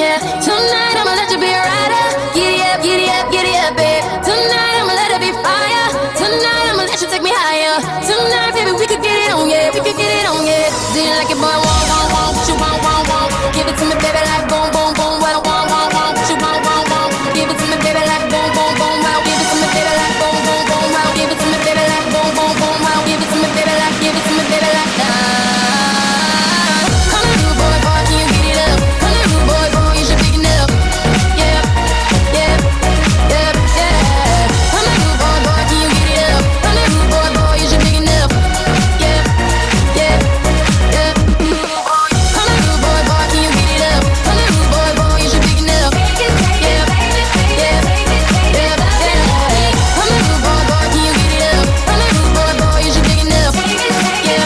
yeah. Tonight I'ma let you be a rider. Giddy up, babe. Tonight I'ma let it be fire. Tonight I'ma let you take me higher. Tonight, baby, we could get it on, yeah. We could get it on, yeah. Do you like it, boy? Want, what you want. Give it to me, baby, like boom, boom, boom. What I want, what you want. Give it to me, baby, like boom, boom, boom. Wow. Give it to me, baby, like boom, boom, boom. Wow. Give it to me, baby, like boom, boom, boom. Wow. Give it to me, baby, like, give it to me, baby, like Come here, rude boy, can you get it up? Come here, rude boy, you should pick it up. Yeah. Come here, rude boy, can you get it up? Come here, rude boy, you should pick it up. Yeah. Come here, rude boy, can you get it up? Come here, rude boy, you should pick it up. Yeah. Come here, rude boy, can you get it up? Come here, rude boy, you should pick it up. Yeah.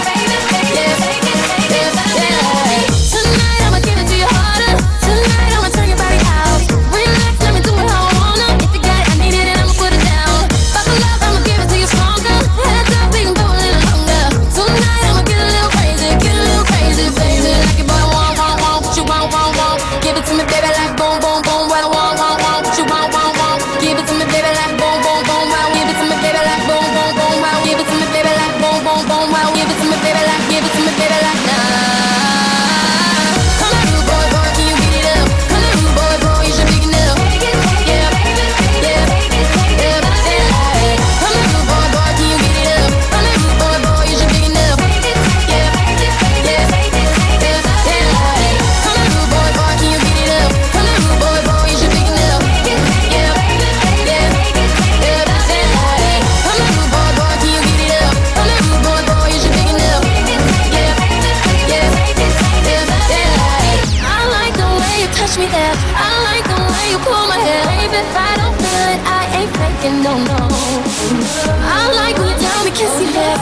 Tonight I'ma give it to you harder. Tonight I'ma turn your body out. Relax, let me do it how I wanna. If you got it, I need it, and I'ma put it down. Buckle up, I'ma give it to you stronger. Heads up, we can go a little longer. Tonight I'ma get a little crazy, baby. Like it, boy, want, what you want. Give it to me, baby, like boom, boom, boom. What I want, what you want. Give it to me, baby, like boom, boom, boom. Wow. Give it to me, baby, like boom, boom, boom. Wow. Give it to me, baby, like boom, boom, boom. Wow. Give it to me, baby, like, give it to me, baby, like Come here, rude boy, can you get it up? Come here, rude boy, you should pick it up. Yeah. Come here, rude boy, can you get it up? Come here, rude boy, you should pick it up. Yeah. Come here, rude boy, can you get it up? Come here, rude boy, you should pick it up. Yeah. Come here, rude boy, can you get it up? Come here, rude boy, you should pick it up. I like the way you touch me there. I like the way you pull my hair. Baby, if I don't feel it, I ain't faking, no. I like when you tell me kiss me there.